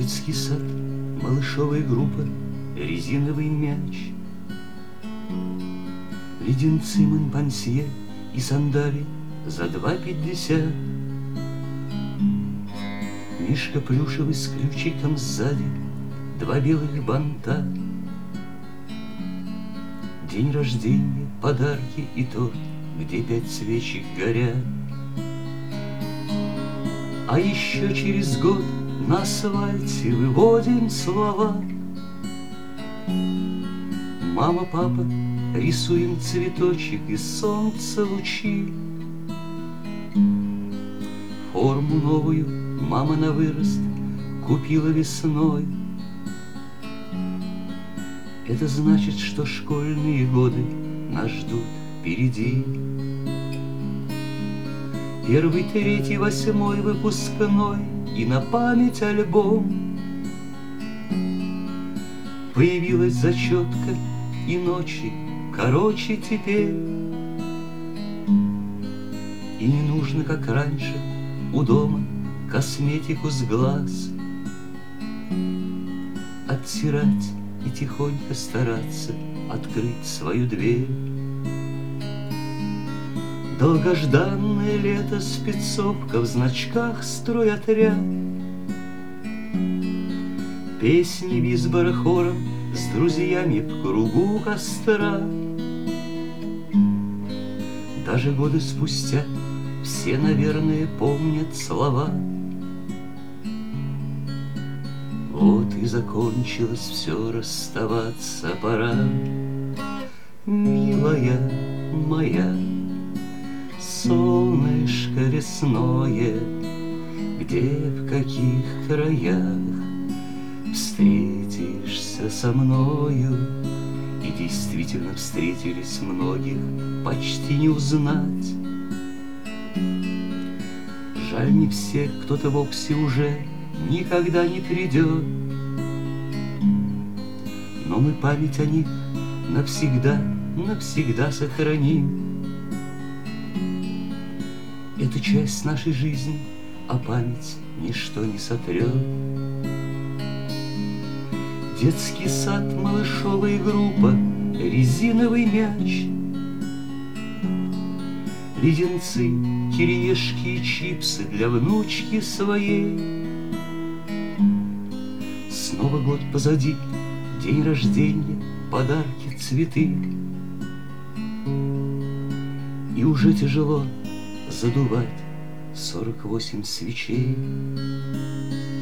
Детский сад, малышовая группа, резиновый мяч, леденцы Монпансье и сандали за 2,50. Мишка плюшевый с ключиком сзади, 2 белых банта. День рождения, подарки и торт, где 5 свечек горят. А еще через год на асфальте выводим слова. Мама, папа, рисуем цветочек из солнца лучи. Форму новую мама на вырост купила весной. Это значит, что школьные годы нас ждут впереди. 1, 3, 8 выпускной и на память альбом. Появилась зачетка и ночи короче теперь. И не нужно, как раньше, у дома косметику с глаз оттирать и тихонько стараться открыть свою дверь. Долгожданное лето, спецовка в значках стройотряд. Песни визбора хором с друзьями в кругу костра. Даже годы спустя все, наверное, помнят слова. Вот и закончилось все, расставаться пора. Милая моя, солнышко лесное, где, в каких краях встретишься со мною? И действительно встретились многих, почти не узнать. Жаль, не всех, кто-то вовсе уже никогда не придет. Но мы память о них навсегда, навсегда сохраним. Это часть нашей жизни, а память ничто не сотрет. Детский сад, малышовая группа, резиновый мяч, леденцы, кириешки и чипсы для внучки своей. Снова год позади, день рождения, подарки, цветы. И уже тяжело задувать 48 свечей.